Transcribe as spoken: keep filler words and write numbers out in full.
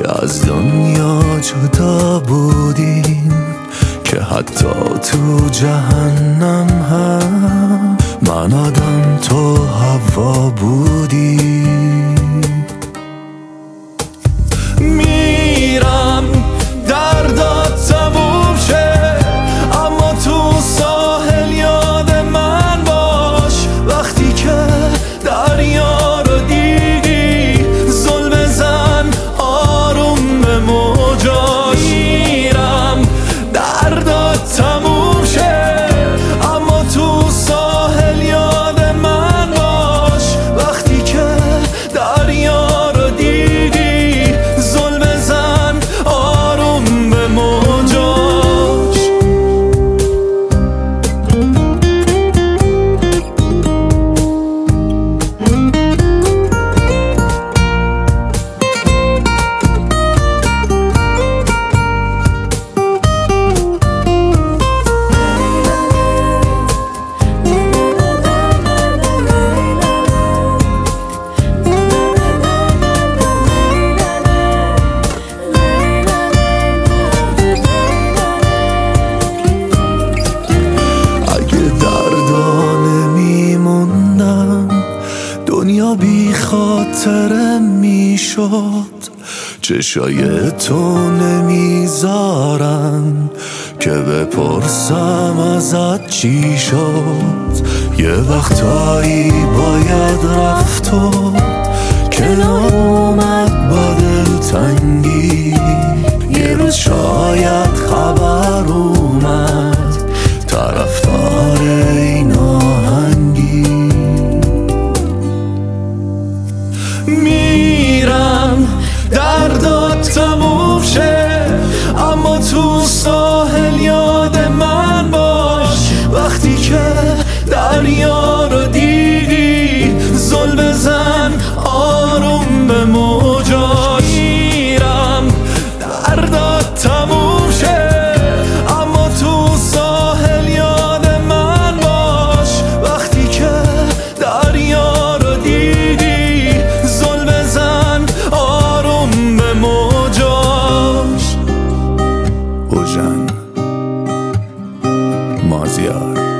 که از دنیا جدا بودیم، که حتی تو جهنم هم من آدم تو هوا بودیم. میرم دردات تموم شه، اما تو ساحل یاد من باش. وقتی که دریا رو دیدی زل بزن آروم به موجاش. میرم دردات تموم شه، اما تو ساحل یاد من باش. وقتی که دریا رو دیدی زل بزن آروم به موجاش. دنیا بی خاطره می شد، چشای تو نمیذارن که بپرسم ازت چی شد. یه وقتایی باید رفت و کنار اومد با دلتنگی. یه روز شاید خبر اومد طرفدار این آهنگی. میرم دردات تموم شه، اما تو ساحل یاد من باش. وقتی که دریا رو دیدی زل بزن آروم به موجاش. میرم دردات تموم شه، اما تو ساحل یاد من باش. وقتی که دریا رو دیدی زل بزن آروم به موجاش. اوژن مازیار.